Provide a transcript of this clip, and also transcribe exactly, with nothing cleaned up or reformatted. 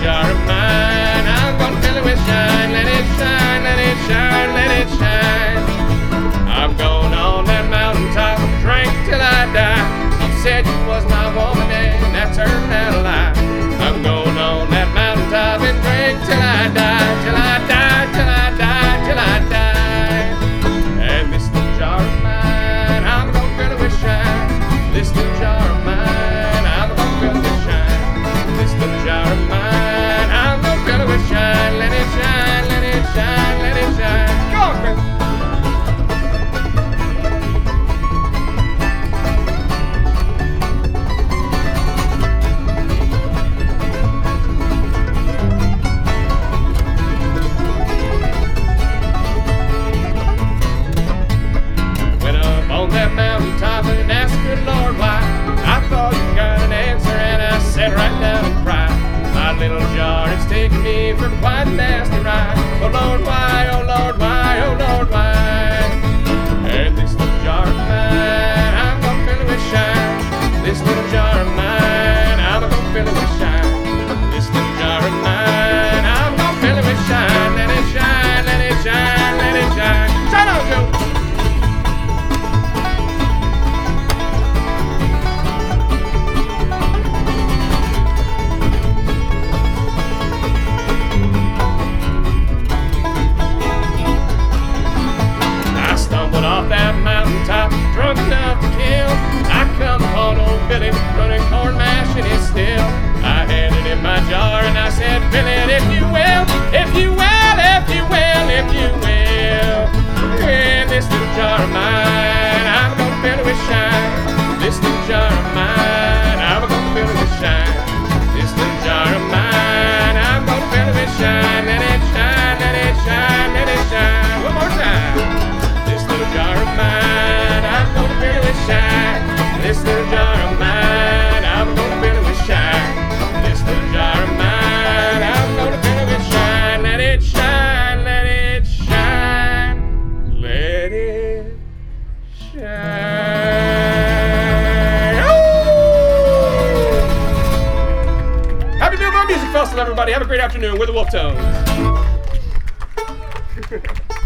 jar of mine. I'm gonna fill it with shine. Let it shine, let it shine, let it shine. I'm going on that mountaintop, drink till I die. You said you was my woman and that turned out a lie. I'm going on that mountaintop and drink till I die, till I die, till I die, till I die. And this little jar of mine, I'm gonna fill it with shine. This little jar of mine, I'm gonna fill it with shine. This little jar of mine, I'm gonna fill it with shine. Let it shine, let it shine, let it shine. Go on, Chris. That mountaintop and asked good Lord why. I thought you got an answer and I sat right down and cried. My little jar, it's taken me for quite a nasty ride. Oh Lord, why, oh Lord, why, oh Lord, why? And this little jar of mine, I'm gonna fill it with shine. This little jar of mine, I'm gonna fill it with shine. This little jar of mine, I'm gonna fill it with shine. Let it shine, let it shine, let it shine. Shine on, Joe! Off that mountaintop, drunk enough to kill. I come upon old Billy running corn mash in his still. I handed him my jar and I said, fill it if you will, if you will, if you will, if you will. And this little jar of mine, I'm gonna fill it with shine. This little jar of mine, I'm gonna fill it with shine. This little jar of mine, I'm gonna fill it with shine. Let it shine, let it shine, let it shine. One more time. This little jar of mine, I'm gonna fill it with shine. This little jar of mine, I'm gonna fill it with shine. This little jar of mine, I'm gonna fill it with shine. Let it shine, let it shine, let it shine. Oh! Happy Millville Music Festival, everybody. Have a great afternoon with the Wolf Tones.